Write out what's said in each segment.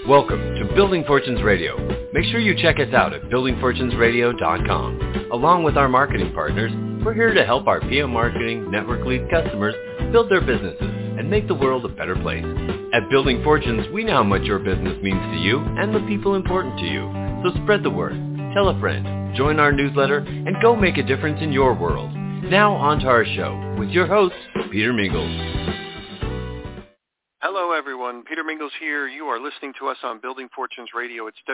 Welcome to Building Fortunes Radio. Make sure you check us out at buildingfortunesradio.com. Along with our marketing partners, we're here to help our PM Marketing Network Lead customers build their businesses and make the world a better place. At Building Fortunes, we know how much your business means to you and the people important to you. So spread the word, tell a friend, join our newsletter, and go make a difference in your world. Now on to our show with your host, Peter Mingles. Hello, everyone. Peter Mingles here. You are listening to us on Building Fortunes Radio. It's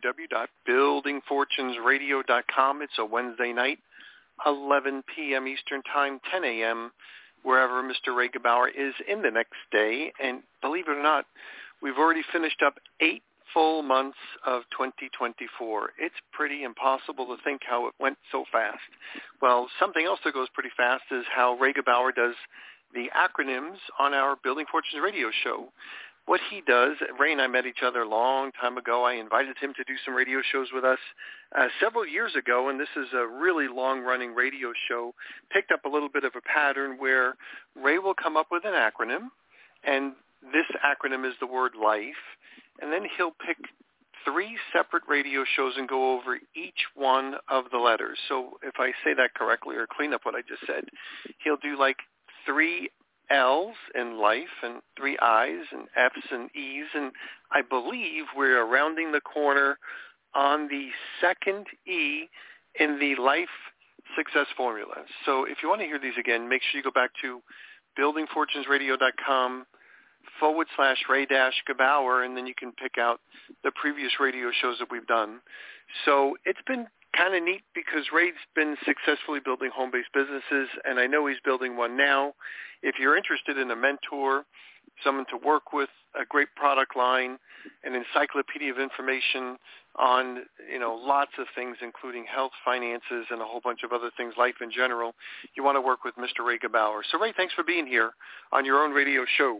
www.buildingfortunesradio.com. It's a Wednesday night, 11 p.m. Eastern Time, 10 a.m., wherever Mr. Ray Gebauer is in the next day. And believe it or not, we've already finished up 8 full months of 2024. It's pretty impossible to think how it went so fast. Well, something else that goes pretty fast is how Ray Gebauer does the acronyms on our Building Fortunes radio show. What he does, Ray and I met each other a long time ago. I invited him to do some radio shows with us several years ago, and this is a really long-running radio show. Picked up a little bit of a pattern where Ray will come up with an acronym, and this acronym is the word life, and then he'll pick 3 separate radio shows and go over each one of the letters. So if I say that correctly or clean up what I just said, he'll do like 3 L's in life and 3 I's and F's and E's, and I believe we're rounding the corner on the second E in the life success formula. So if you want to hear these again, make sure you go back to buildingfortunesradio.com/Ray-Gebauer, and then you can pick out the previous radio shows that we've done. So it's been kind of neat because Ray's been successfully building home-based businesses, and I know he's building one now. If you're interested in a mentor, someone to work with, a great product line, an encyclopedia of information on, lots of things, including health, finances, and a whole bunch of other things, life in general, you want to work with Mr. Ray Gebauer. So, Ray, thanks for being here on your own radio show.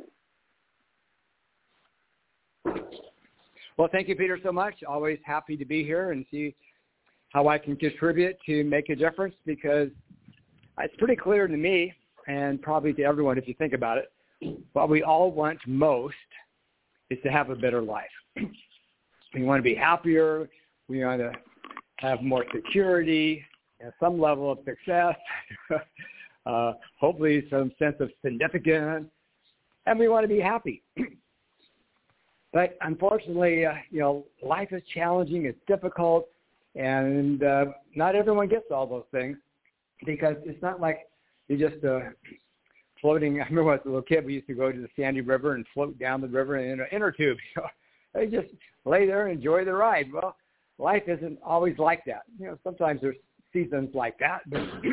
Well, thank you, Peter, so much. Always happy to be here and see how I can contribute to make a difference, because it's pretty clear to me and probably to everyone if you think about it, what we all want most is to have a better life. We want to be happier. We want to have more security and some level of success, hopefully some sense of significance, and we want to be happy. But unfortunately, life is challenging. It's difficult. And not everyone gets all those things, because it's not like you're just floating. I remember when I was a little kid, we used to go to the Sandy River and float down the river in an inner tube. They just lay there and enjoy the ride. Well, life isn't always like that. Sometimes there's seasons like that.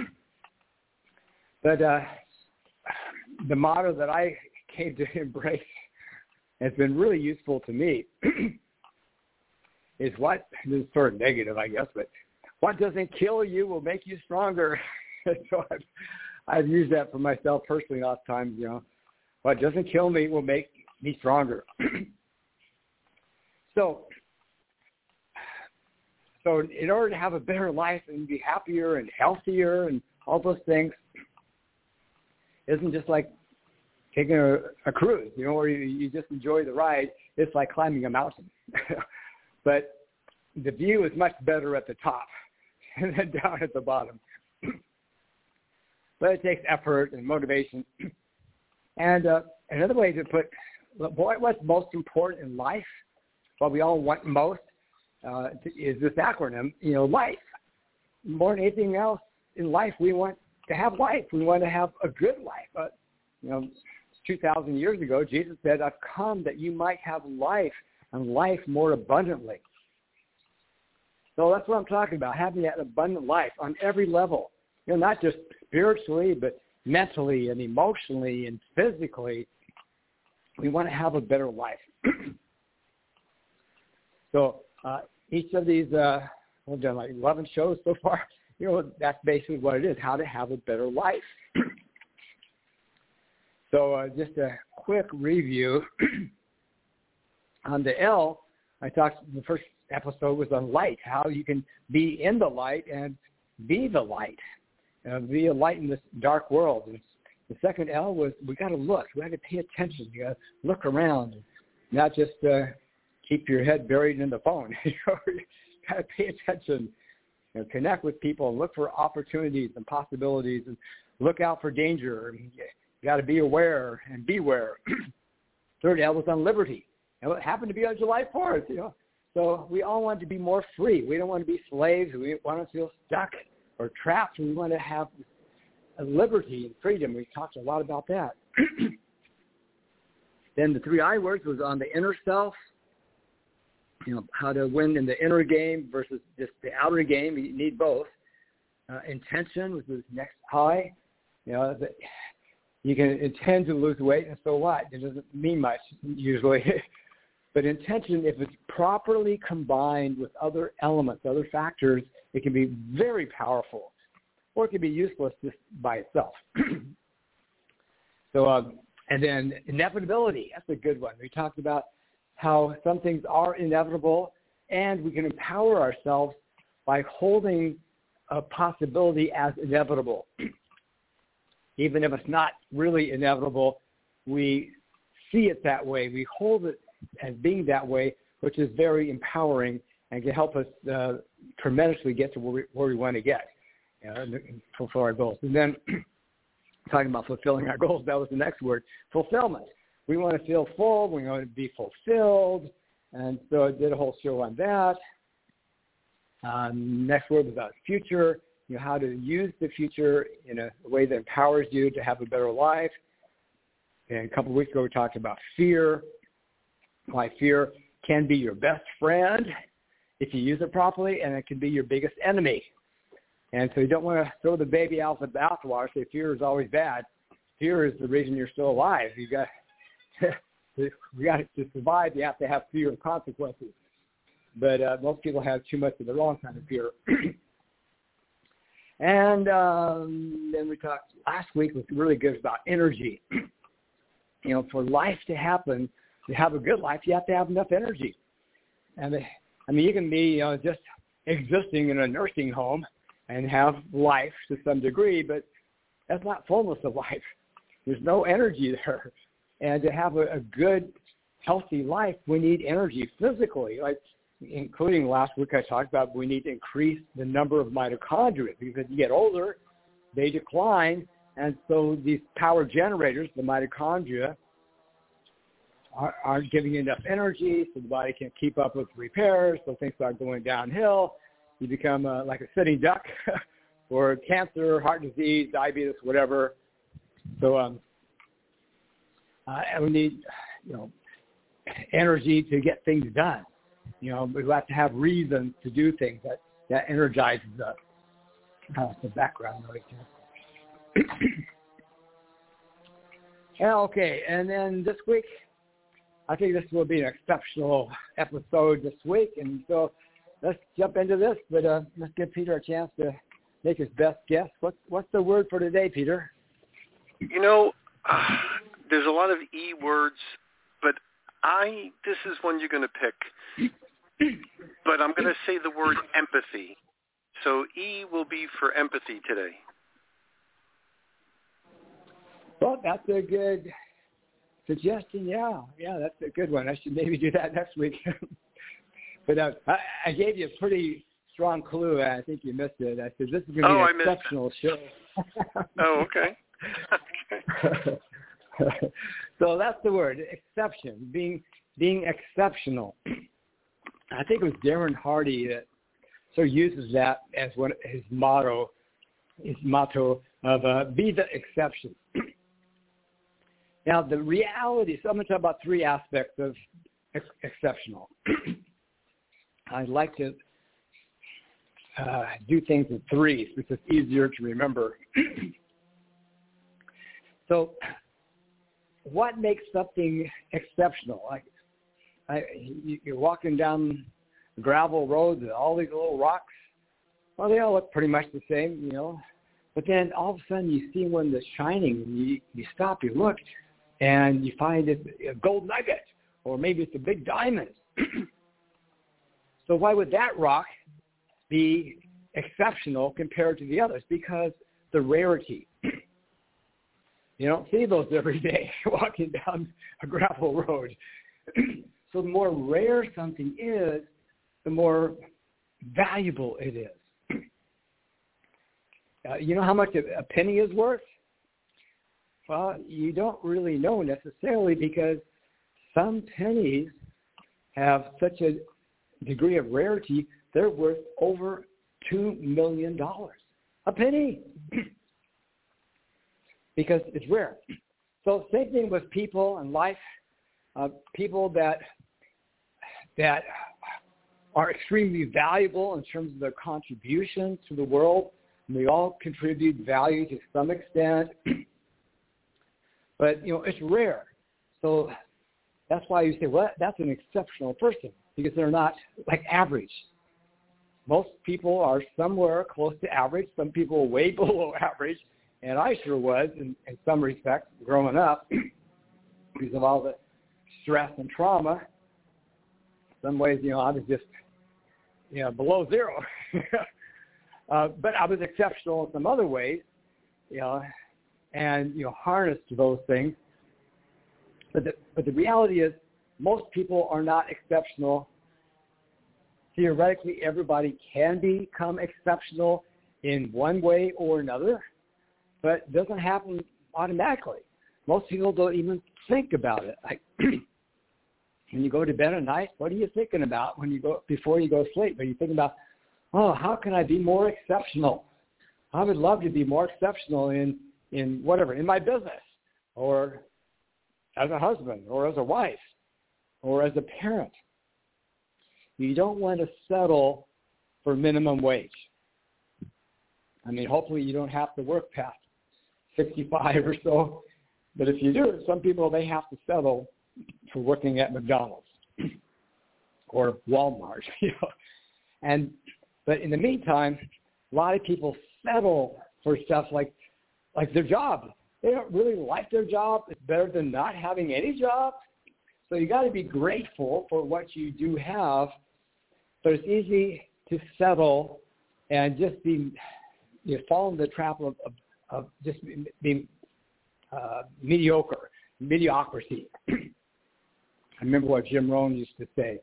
But the motto that I came to embrace has been really useful to me. Is this is sort of negative, I guess, but what doesn't kill you will make you stronger. So I've used that for myself personally lots of times, what doesn't kill me will make me stronger. So in order to have a better life and be happier and healthier and all those things, isn't just like taking a cruise, where you just enjoy the ride. It's like climbing a mountain. But the view is much better at the top and then down at the bottom. But it takes effort and motivation. And another way to put what's most important in life, what we all want most, is this acronym, life. More than anything else in life, we want to have life. We want to have a good life. 2,000 years ago, Jesus said, I've come that you might have life, and life more abundantly. So that's what I'm talking about, having that abundant life on every level. Not just spiritually, but mentally and emotionally and physically. We want to have a better life. So each of these, we've done like 11 shows so far. That's basically what it is, how to have a better life. So just a quick review. On the L, I talked, the first episode was on light, how you can be in the light and be the light, be a light in this dark world. And the second L was we got to look. We got to pay attention. You got to look around, and not just keep your head buried in the phone. You got to pay attention, connect with people, and look for opportunities and possibilities, and look out for danger. You got to be aware and beware. Third L was on liberty. And it happened to be on July 4th, So we all want to be more free. We don't want to be slaves. We want to feel stuck or trapped. We want to have liberty and freedom. We talked a lot about that. Then the 3 I words was on the inner self, how to win in the inner game versus just the outer game. You need both. Intention was the next I. You can intend to lose weight, and so what? It doesn't mean much usually. But intention, if it's properly combined with other elements, other factors, it can be very powerful, or it can be useless just by itself. And then inevitability, that's a good one. We talked about how some things are inevitable, and we can empower ourselves by holding a possibility as inevitable. Even if it's not really inevitable, we see it that way. We hold it as being that way, which is very empowering and can help us tremendously get to where we want to get, and fulfill our goals. And then talking about fulfilling our goals, that was the next word, fulfillment. We want to feel full. We want to be fulfilled. And so I did a whole show on that. Next word was about future, how to use the future in a way that empowers you to have a better life. And a couple of weeks ago, we talked about fear, why fear can be your best friend if you use it properly, and it can be your biggest enemy. And so you don't want to throw the baby out with the bathwater, say fear is always bad. Fear is the reason you're still alive. You got to survive, you have to have fear of consequences. But most people have too much of the wrong kind of fear. And then we talked last week, was really good about energy. For life to happen, to have a good life, you have to have enough energy. And you can be just existing in a nursing home and have life to some degree, but that's not fullness of life. There's no energy there. And to have a good, healthy life, we need energy physically. Like, including last week I talked about we need to increase the number of mitochondria, because as you get older, they decline. And so these power generators, the mitochondria, aren't giving you enough energy, so the body can't keep up with repairs, so things start going downhill. You become like a sitting duck, or cancer, heart disease, diabetes, whatever. So and we need, energy to get things done. We have to have reasons to do things that energizes us. The background noise here. Okay, and then this week, I think this will be an exceptional episode this week, and so let's jump into this, but let's give Peter a chance to make his best guess. What's the word for today, Peter? There's a lot of E words, but this is one you're going to pick. But I'm going to say the word empathy. So E will be for empathy today. Well, that's a good suggestion. Yeah, that's a good one. I should maybe do that next week. But I gave you a pretty strong clue. I think you missed it. I said, this is going to be an exceptional show. Oh, okay. So that's the word, exception, being exceptional. I think it was Darren Hardy that sort of uses that as one his motto of be the exception. Now, the reality, so I'm going to talk about 3 aspects of exceptional. I'd like to do things in 3 because it's easier to remember. So what makes something exceptional? Like you're walking down gravel roads and all these little rocks. Well, they all look pretty much the same, But then all of a sudden you see one that's shining, and you stop, you look, and you find it a gold nugget, or maybe it's a big diamond. So why would that rock be exceptional compared to the others? Because the rarity. You don't see those every day walking down a gravel road. So So the more rare something is, the more valuable it is. You know how much a penny is worth? Well, you don't really know necessarily, because some pennies have such a degree of rarity, they're worth over $2 million. A penny. Because it's rare. So same thing with people and life. People that are extremely valuable in terms of their contribution to the world. And we all contribute value to some extent. But, it's rare. So that's why you say, well, that's an exceptional person, because they're not like average. Most people are somewhere close to average. Some people are way below average. And I sure was in some respects growing up because of all the stress and trauma. In some ways, I was just, below zero. But I was exceptional in some other ways, and, harnessed those things. But the reality is most people are not exceptional. Theoretically, everybody can become exceptional in one way or another, but it doesn't happen automatically. Most people don't even think about it. Like, when you go to bed at night, what are you thinking about before you go to sleep? Are you thinking about, how can I be more exceptional? I would love to be more exceptional in whatever, in my business, or as a husband, or as a wife, or as a parent. You don't want to settle for minimum wage. I mean, hopefully you don't have to work past 65 or so. But if you do, some people, they have to settle for working at McDonald's or Walmart. But in the meantime, a lot of people settle for stuff like their job. They don't really like their job. It's better than not having any job. So you got to be grateful for what you do have. But it's easy to settle and just fall into the trap of just being mediocrity. I remember what Jim Rohn used to say.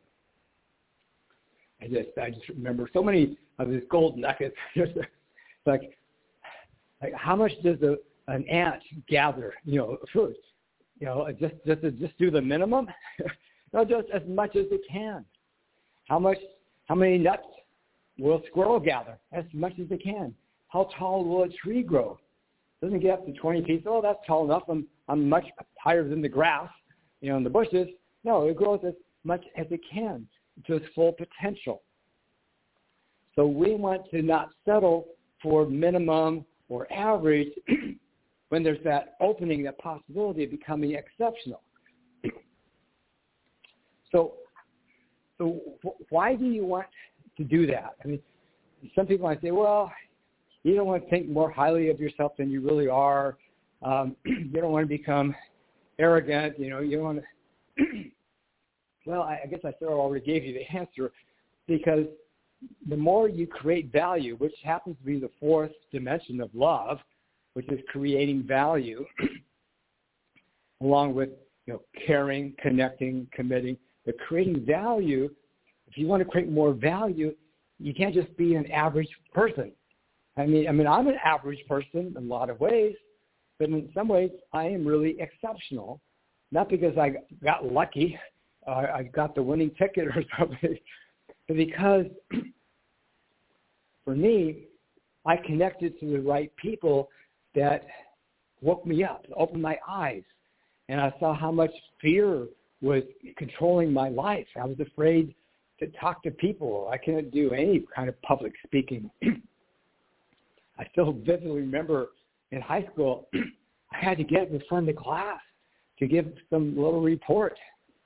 I just remember so many of his gold nuggets. like how much does an ant gather, food? Just do the minimum? No, just as much as it can. How many nuts will a squirrel gather? As much as it can. How tall will a tree grow? Doesn't get up to 20 feet. Oh, that's tall enough. I'm much higher than the grass, in the bushes. No, it grows as much as it can to its full potential. So we want to not settle for minimum or average when there's that opening, that possibility of becoming exceptional. So why do you want to do that? I mean, some people might say, well, you don't want to think more highly of yourself than you really are. You don't want to become arrogant. You don't want to. Well, I guess I sort of already gave you the answer, because the more you create value, which happens to be the fourth dimension of love, which is creating value, along with caring, connecting, committing. But creating value, if you want to create more value, you can't just be an average person. I mean, I'm an average person in a lot of ways, but in some ways I am really exceptional, not because I got lucky, I got the winning ticket or something, but because for me, I connected to the right people that woke me up, opened my eyes, and I saw how much fear was controlling my life. I was afraid to talk to people. I couldn't do any kind of public speaking. I still vividly remember in high school, I had to get in front of the class to give some little report.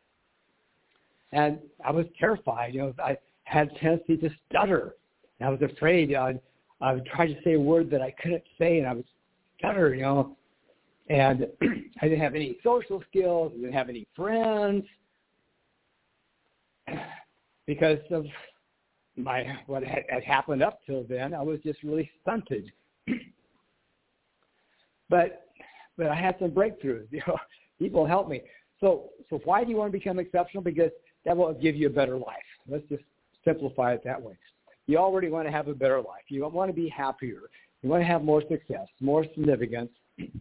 And I was terrified. I had a tendency to stutter. And I was afraid I would try to say a word that I couldn't say, and I would stutter, And I didn't have any social skills. I didn't have any friends because of what had happened up till then. I was just really stunted. But I had some breakthroughs. People helped me. So why do you want to become exceptional? Because that will give you a better life. Let's just simplify it that way. You already want to have a better life. You want to be happier. You want to have more success, more significance.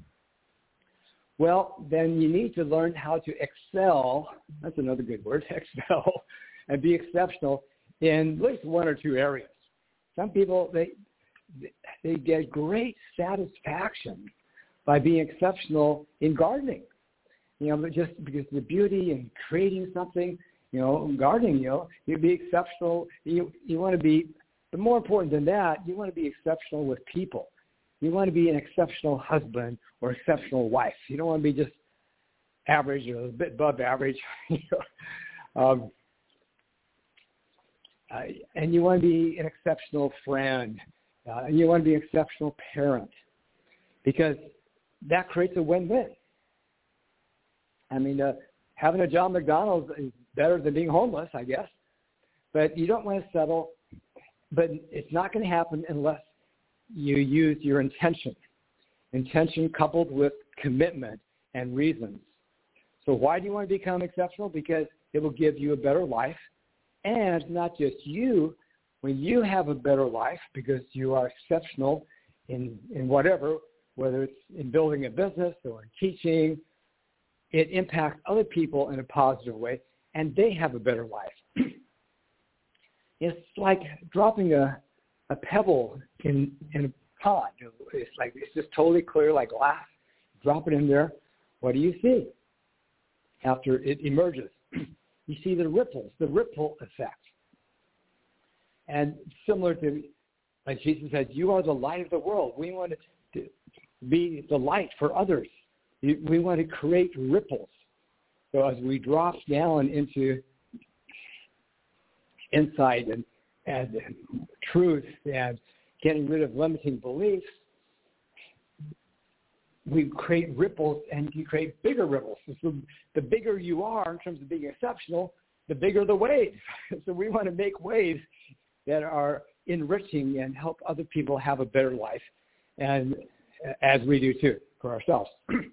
Well, then you need to learn how to excel. That's another good word, excel, and be exceptional in at least one or two areas. Some people, they get great satisfaction by being exceptional in gardening. Just because the beauty in creating something, gardening, you'd be exceptional. You want to be, but more important than that, you want to be exceptional with people. You want to be an exceptional husband or exceptional wife. You don't want to be just average or a bit above average. And you want to be an exceptional friend. And you want to be an exceptional parent, because that creates a win-win. I mean, having a job at McDonald's is better than being homeless, I guess. But you don't want to settle. But it's not going to happen unless you use your intention coupled with commitment and reasons. So why do you want to become exceptional? Because it will give you a better life. And not just you, when you have a better life because you are exceptional in whatever, whether it's in building a business or in teaching, it impacts other people in a positive way, and they have a better life. It's like dropping a pebble in a pond. It's just totally clear like glass. Drop it in there. What do you see after it emerges? You see the ripples, the ripple effect. And similar to, like Jesus said, you are the light of the world. We want to be the light for others. We want to create ripples. So as we drop down into insight and truth and getting rid of limiting beliefs, we create ripples, and you create bigger ripples. So the bigger you are in terms of being exceptional, the bigger the waves. So we want to make waves that are enriching and help other people have a better life, and as we do too for ourselves.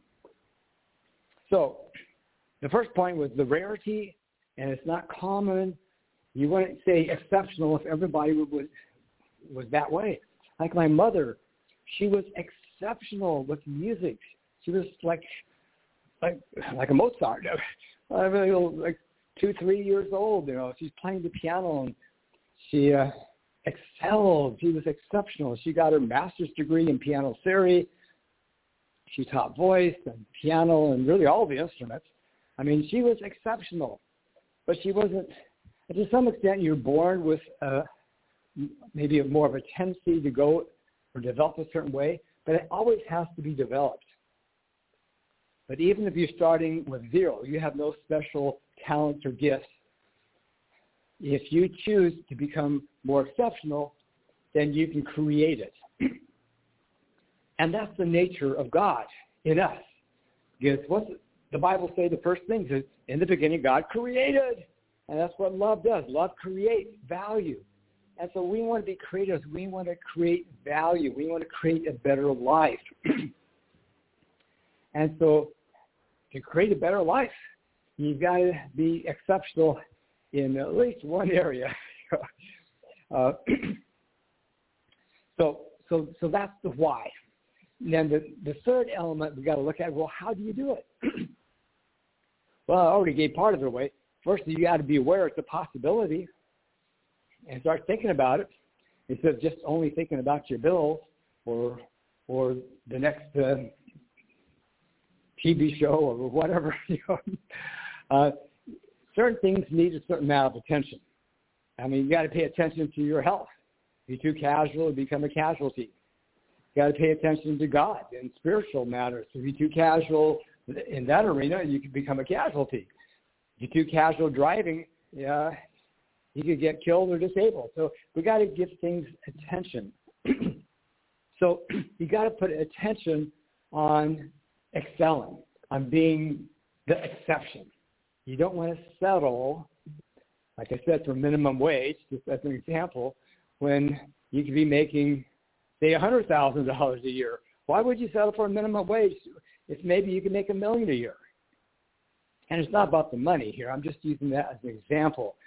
So the first point was the rarity, and it's not common. You wouldn't say exceptional if everybody was that way. Like my mother, she was exceptional with music. She was like a Mozart. I mean, like 2-3 years old. She's playing the piano, and she excelled. She was exceptional. She got her master's degree in piano theory. She taught voice and piano and really all the instruments. I mean, she was exceptional, but she wasn't. To some extent, you're born with maybe more of a tendency to go or develop a certain way, but it always has to be developed. But even if you're starting with zero, you have no special talents or gifts, if you choose to become more exceptional, then you can create it. And that's the nature of God in us. Because what's the Bible say? The first thing is, in the beginning, God created. And that's what love does. Love creates value. And so we want to be creators. We want to create value. We want to create a better life. And so to create a better life, you've got to be exceptional in at least one area. So that's the why. And then the third element we've got to look at, well, how do you do it? Well, I already gave part of it away. First, you got to be aware it's a possibility and start thinking about it instead of just only thinking about your bills or the next TV show or whatever. Certain things need a certain amount of attention. I mean, you got to pay attention to your health. If you're too casual, you become a casualty. You got to pay attention to God and spiritual matters. If you're too casual in that arena, you can become a casualty. If you're too casual driving, you could get killed or disabled. So we got to give things attention. So you got to put attention on excelling, on being the exception. You don't want to settle, like I said, for minimum wage, just as an example, when you could be making, say, $100,000 a year. Why would you settle for a minimum wage if maybe you can make $1 million a year? And it's not about the money here. I'm just using that as an example.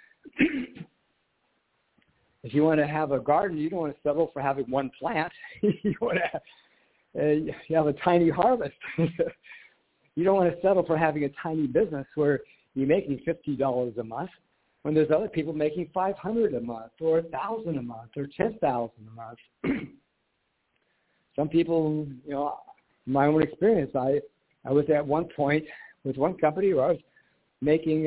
If you want to have a garden, you don't want to settle for having one plant. You want to you have a tiny harvest. You don't want to settle for having a tiny business where you're making $50 a month when there's other people making $500 a month or $1,000 a month or $10,000 a month. Some people, you know, in my own experience, I was at one point with one company where I was making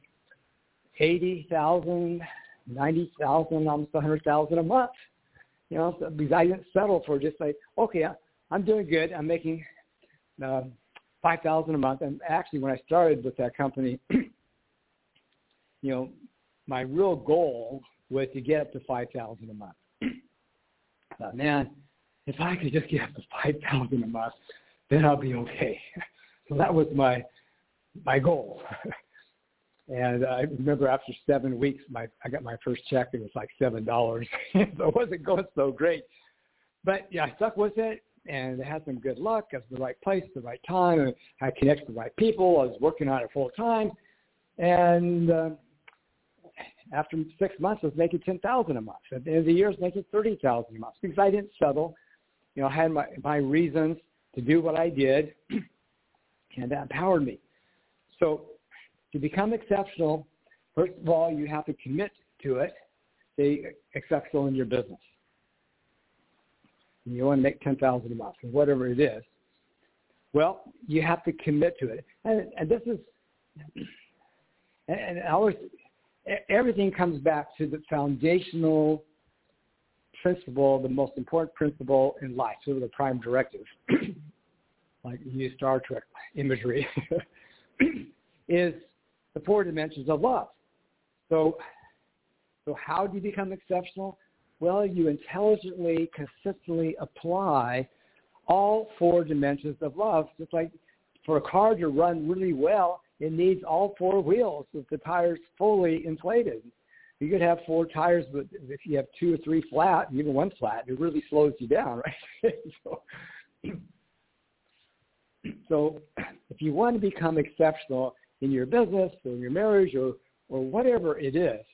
$80,000, $90,000, almost $100,000 a month. You know, so, because I didn't settle for just like, okay, I'm doing good. I'm making $5,000 a month. And actually, when I started with that company, you know, my real goal was to get up to $5,000 a month. I thought, man, if I could just get up to $5,000 a month, then I'll be okay. So that was my goal. And I remember after 7 weeks, I got my first check. It was like $7. So it wasn't going so great. But, yeah, I stuck with it, and I had some good luck. I was in the right place at the right time. And I connected with the right people. I was working on it full time. And after 6 months, I was making $10,000 a month. At the end of the year, I was making $30,000 a month because I didn't settle. You know, I had my reasons to do what I did, and that empowered me. So to become exceptional, first of all, you have to commit to it, stay exceptional in your business. And you want to make $10,000 a month, or whatever it is. Well, you have to commit to it. And this is, and I always, everything comes back to the foundational principle, the most important principle in life, sort of the prime directive, like you use Star Trek imagery, is the 4 dimensions of love. So how do you become exceptional? Well, you intelligently, consistently apply all 4 dimensions of love. Just like for a car to run really well, it needs all 4 wheels with the tires fully inflated. You could have 4 tires, but if you have 2 or 3 flat, even 1 flat, it really slows you down, right? So if you want to become exceptional in your business or in your marriage or whatever it is,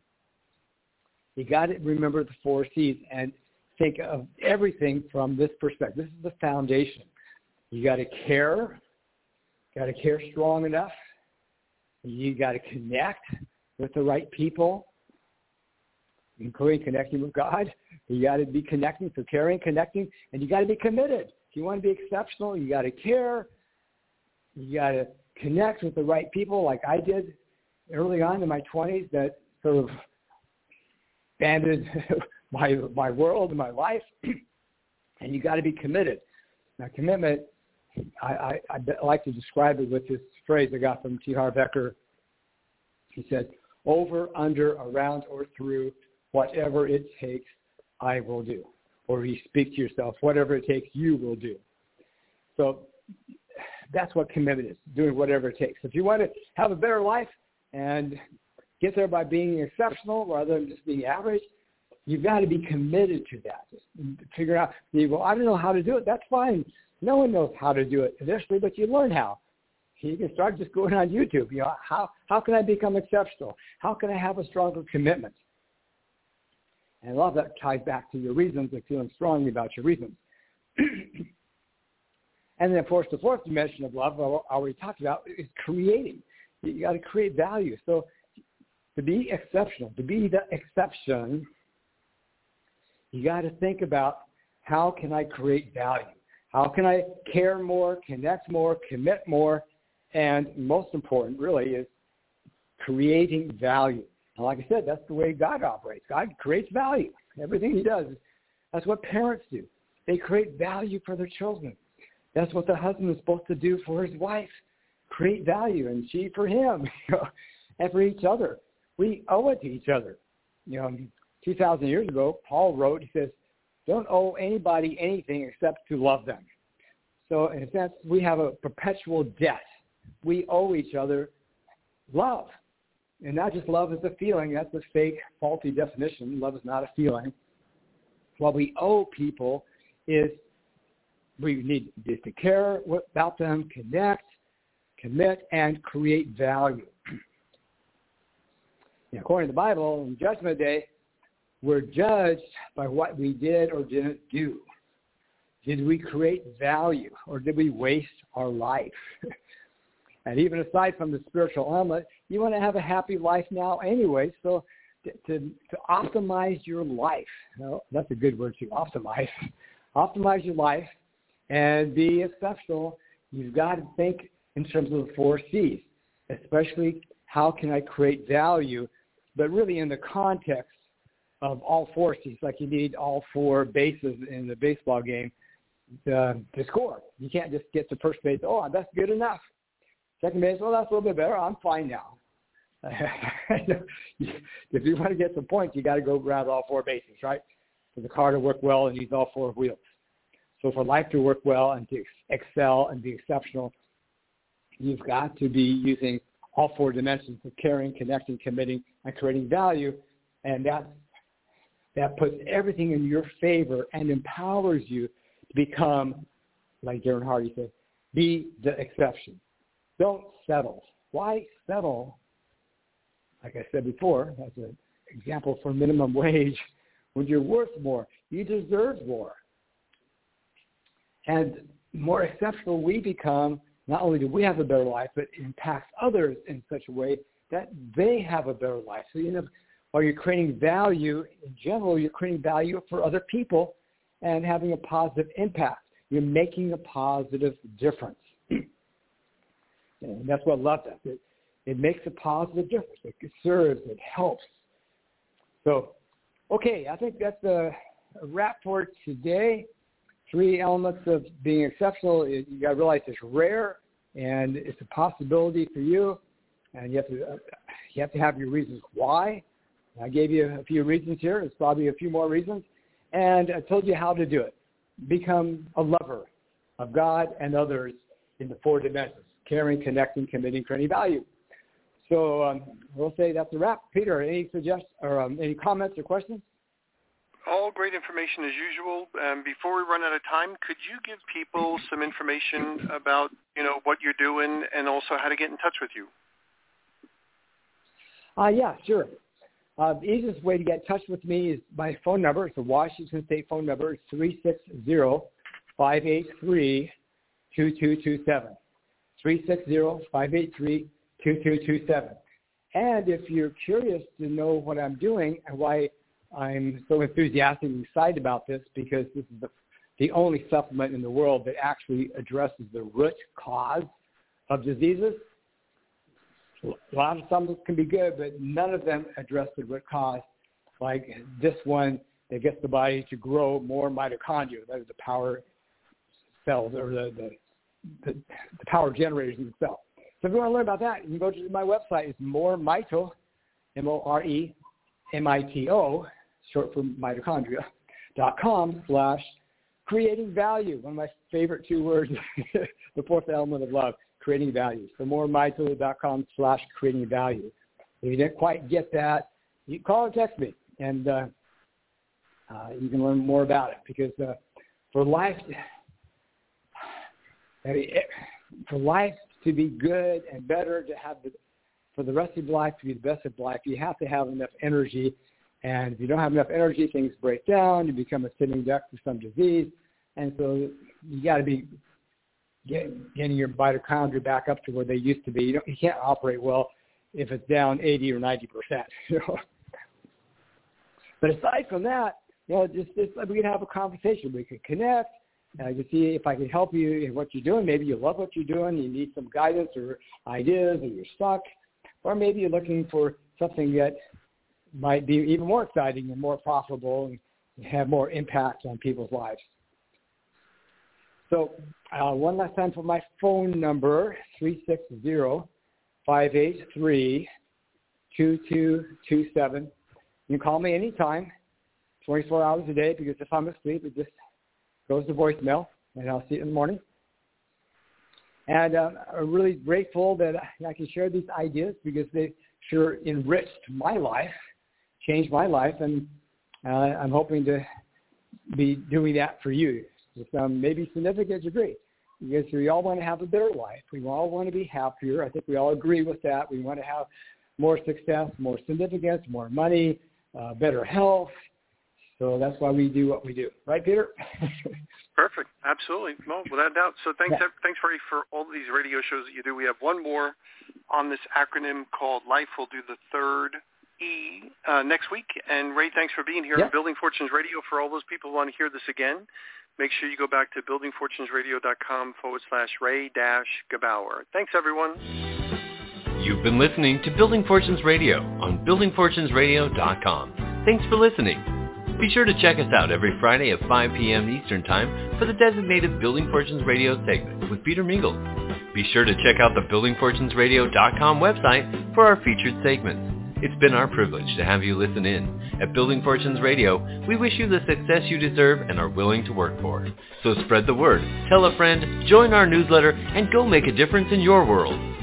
you got to remember the 4 C's and think of everything from this perspective. This is the foundation. You got to care. Got to care strong enough. You got to connect with the right people, including connecting with God. You got to be connecting, so caring, connecting, and you got to be committed. If you want to be exceptional, you got to care. You got to connect with the right people, like I did early on in my 20s, that sort of expanded my world and my life. And you got to be committed. Now, commitment, I like to describe it with this phrase I got from T. Harv Eker. He said, over, under, around, or through, whatever it takes, I will do. Or you speak to yourself, whatever it takes, you will do. So that's what commitment is, doing whatever it takes. If you want to have a better life and get there by being exceptional rather than just being average, you've got to be committed to that. Just figure out, well, I don't know how to do it. That's fine. No one knows how to do it initially, but you learn how. You can start just going on YouTube. You know, how can I become exceptional? How can I have a stronger commitment? And a lot of that ties back to your reasons and feeling strongly about your reasons. And then, of course, the 4th dimension of love, I already talked about, is creating. You got to create value. So to be exceptional, to be the exception, you got to think about, how can I create value? How can I care more, connect more, commit more? And most important, really, is creating value. And like I said, that's the way God operates. God creates value. Everything he does, that's what parents do. They create value for their children. That's what the husband is supposed to do for his wife, create value, and she for him, and for each other. We owe it to each other. 2,000 years ago, Paul wrote, he says, don't owe anybody anything except to love them. So in a sense, we have a perpetual debt. We owe each other love. And not just love as a feeling. That's a fake, faulty definition. Love is not a feeling. What we owe people is we need to care about them, connect, commit, and create value. And according to the Bible, in Judgment Day, we're judged by what we did or didn't do. Did we create value, or did we waste our life? And even aside from the spiritual element, you want to have a happy life now anyway, so to optimize your life. Well, that's a good word too, optimize. Optimize your life and be exceptional. You've got to think in terms of the 4 C's, especially how can I create value, but really in the context of all 4 C's, like you need all 4 bases in the baseball game to score. You can't just get to first base, oh, that's good enough. Second base, well, that's a little bit better. I'm fine now. If you want to get some points, you got to go grab all 4 bases, right? For the car to work well, it needs all 4 wheels. So for life to work well and to excel and be exceptional, you've got to be using all 4 dimensions of caring, connecting, committing, and creating value. And that puts everything in your favor and empowers you to become, like Darren Hardy said, be the exception. Don't settle. Why settle? Like I said before, as an example for minimum wage, when you're worth more, you deserve more. And more exceptional we become, not only do we have a better life, but it impacts others in such a way that they have a better life. So, while you're creating value, in general, you're creating value for other people and having a positive impact. You're making a positive difference. And that's what love does. It makes a positive difference. It serves. It helps. So, okay, I think that's a wrap for today. 3 elements of being exceptional. You got to realize it's rare, and it's a possibility for you. And you have to have your reasons why. I gave you a few reasons here. There's probably a few more reasons. And I told you how to do it. Become a lover of God and others in the 4 dimensions: caring, connecting, committing, creating value. So we'll say that's a wrap. Peter, any suggestions or any comments or questions? All great information as usual. Before we run out of time, could you give people some information about, what you're doing and also how to get in touch with you? Yeah, sure. The easiest way to get in touch with me is my phone number. It's a Washington State phone number. It's 360-583-2227. 360-583-2227. And if you're curious to know what I'm doing and why I'm so enthusiastic and excited about this, because this is the only supplement in the world that actually addresses the root cause of diseases. A lot of supplements can be good, but none of them address the root cause, like this one that gets the body to grow more mitochondria. That is the power cells, or the power generators in the cell. So if you want to learn about that, you can go to my website. It's MoreMito, MoreMito, short for mitochondria.com/creating value. One of my favorite 2 words, the 4th element of love, creating value. So MoreMito.com/creating value. If you didn't quite get that, you can call or text me, and you can learn more about it. Because for life to be good and better, to have for the rest of your life to be the best of life, you have to have enough energy. And if you don't have enough energy, things break down. You become a sitting duck for some disease. And so you got to be getting your mitochondria back up to where they used to be. You can't operate well if it's down 80 or 90%. But aside from that, just we can have a conversation. We can connect. I can see if I can help you in what you're doing. Maybe you love what you're doing. You need some guidance or ideas, or you're stuck. Or maybe you're looking for something that might be even more exciting and more profitable and have more impact on people's lives. So one last time for my phone number, 360-583-2227. You can call me anytime, 24 hours a day, because if I'm asleep, it just goes to voicemail, and I'll see it in the morning. And I'm really grateful that I can share these ideas, because they sure enriched my life, changed my life, and I'm hoping to be doing that for you to some maybe significant degree. because we all want to have a better life. We all want to be happier. I think we all agree with that. We want to have more success, more significance, more money, better health. So that's why we do what we do. Right, Peter? Perfect. Absolutely. No, without doubt. So thanks, Ray, for all of these radio shows that you do. We have one more on this acronym called LIFE. We'll do the third E next week. And Ray, thanks for being here on Building Fortunes Radio. For all those people who want to hear this again, make sure you go back to buildingfortunesradio.com/Ray-Gebauer. Thanks, everyone. You've been listening to Building Fortunes Radio on buildingfortunesradio.com. Thanks for listening. Be sure to check us out every Friday at 5 p.m. Eastern Time for the designated Building Fortunes Radio segment with Peter Mingles. Be sure to check out the buildingfortunesradio.com website for our featured segments. It's been our privilege to have you listen in. At Building Fortunes Radio, we wish you the success you deserve and are willing to work for. So spread the word, tell a friend, join our newsletter, and go make a difference in your world.